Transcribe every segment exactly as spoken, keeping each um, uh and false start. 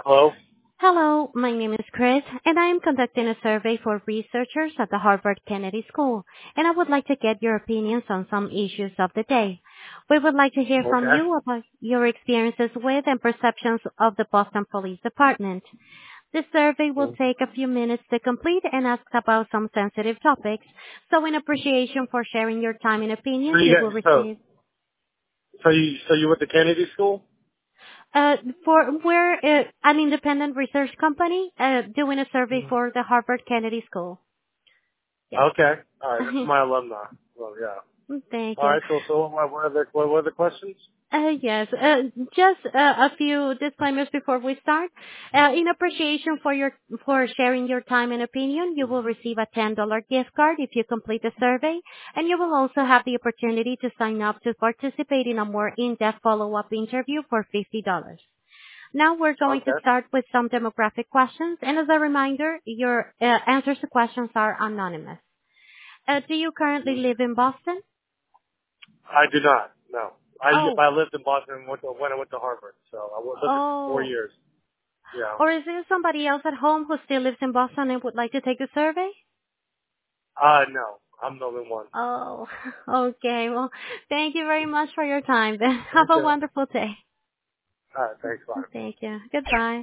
Hello? Hello, my name is Chris, and I am conducting a survey for researchers at the Harvard Kennedy School, and I would like to get your opinions on some issues of the day. We would like to hear from Okay. you about your experiences with and perceptions of the Boston Police Department. This survey will Mm. take a few minutes to complete and ask about some sensitive topics, so in appreciation for sharing your time and So opinion, you you got will so receive so you so you went to Kennedy School? Uh, for we're uh, an independent research company uh, doing a survey Mm. for the Harvard Kennedy School. Yes. Okay. All right. That's my alumni. Well, yeah. Thank All you. right. So so what what are the what were the questions? Uh, yes, uh, just uh, a few disclaimers before we start. Uh, in appreciation for your for sharing your time and opinion, you will receive a ten dollars gift card if you complete the survey, and you will also have the opportunity to sign up to participate in a more in-depth follow-up interview for fifty dollars. Now we're going to Okay. start with some demographic questions, and as a reminder, your uh, answers to questions are anonymous. Uh, do you currently Mm. live in Boston? I do not. No. I Oh, I lived in Boston and went to, when I went to Harvard, so I lived there for four oh. years. Yeah. Or is there somebody else at home who still lives in Boston and would like to take the survey? Uh no. I'm the only one. Oh, okay. Well, thank you very much for your time. Then have a Okay. wonderful day. All right. Thanks. Bye. Thank you. Goodbye.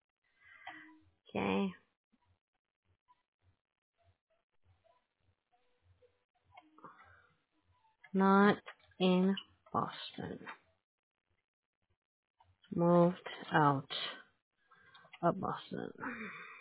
Okay. Not in Boston. Moved out of Boston.